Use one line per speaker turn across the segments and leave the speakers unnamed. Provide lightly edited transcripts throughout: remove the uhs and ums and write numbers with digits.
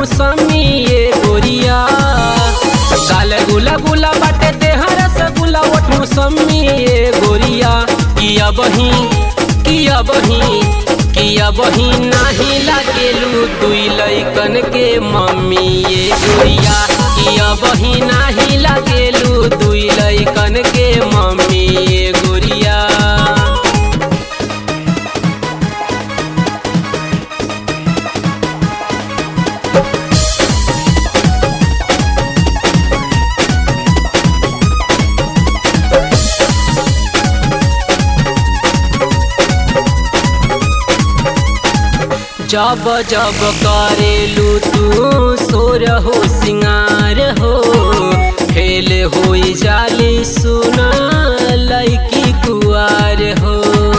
मौसमी ये गोरिया। काल गुला गुला बाटे देह रसगुल्ला ओठ मौसमी ये गोरिया। किया बही नाही लागेलू दुई लइकन के मम्मी ये गोरिया। किया बही नाही लागेलू दुई लइकन के मम्मी ये गोरिया। जब जब करेलू तू सोर हो सिंगार हो, फेल हो जाली सुना लइकी कुआर हो।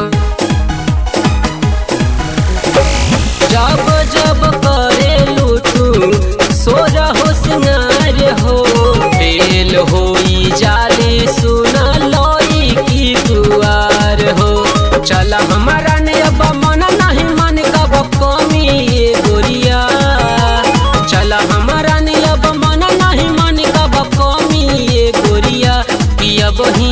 जब जब करेलू तू सोर हो सिंगार हो, फेल हो जाली सुना लइकी कुआर हो। चला हमारा ने अब मन नहीं मन कब कमी ये गोरिया। चला हमारा ने अब मन नहीं मन कब कमी ये गोरिया। किया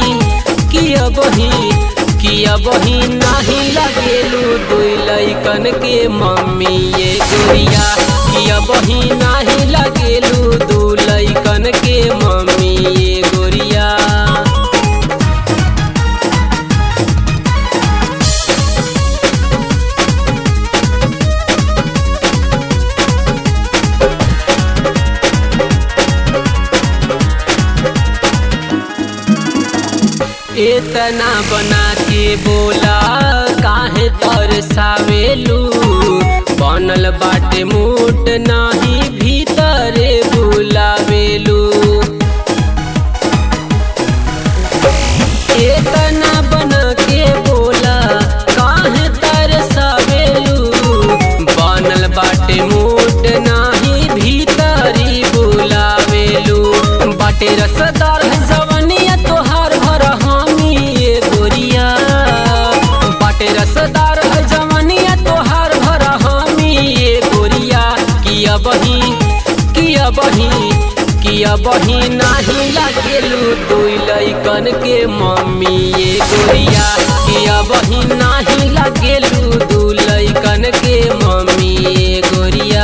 बही नहीं लगेलू दुई लइकन के मम्मी ये गोरिया। किया बही नहीं लगेलू दू लइकन के मम्मी ये गोरिया। इतना बना के बोला काहे तरसावेलू, बनल बाटे मूड नाही भीतरे बुलावेलू। इतना बना के बोला काहे तरसावेलू, बनल बाटे मूड नाही भीतरी बुलावेलू। बाटे रसदार जवनिया तोहार भर हामी ये गोरिया। बाटे रसदार जवनिया तोहार भर हामी ये गोरिया। किया बही नाही लागेलू दुई लइकन के मम्मी ये गोरिया। किया बही नाही लागेलू दू लइकन के मम्मी ये गोरिया।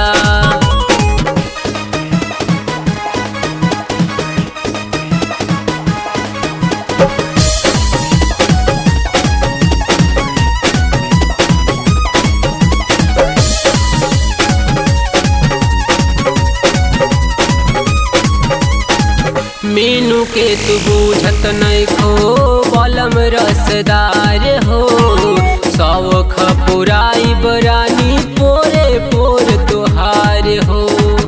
मीनू के तू बूझत नहीं खो बलम रसदार हो, शौख पुराई बरानी पोरे पोर तुहार हो।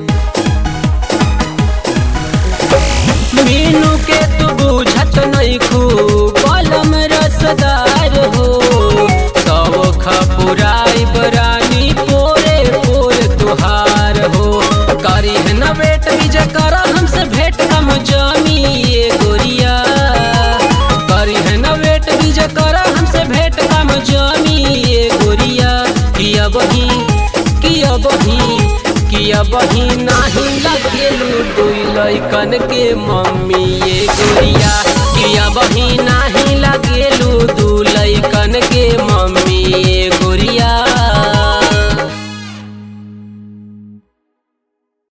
मीनू के तू बूझत नहीं खो बलम रसदार हो, शौख पुराई बरानी पोरे पोर तुहार हो। करी है न बेट विजय करा हमसे भेंट कम जामी ये गोरिया। करी है न बेट विजय करा हमसे भेंट कम जामी ये गोरिया। किया बही नाही लगेलू दुई लइकन के मम्मी ये गोरिया। किया बही नाही लगेलू दू लइकन के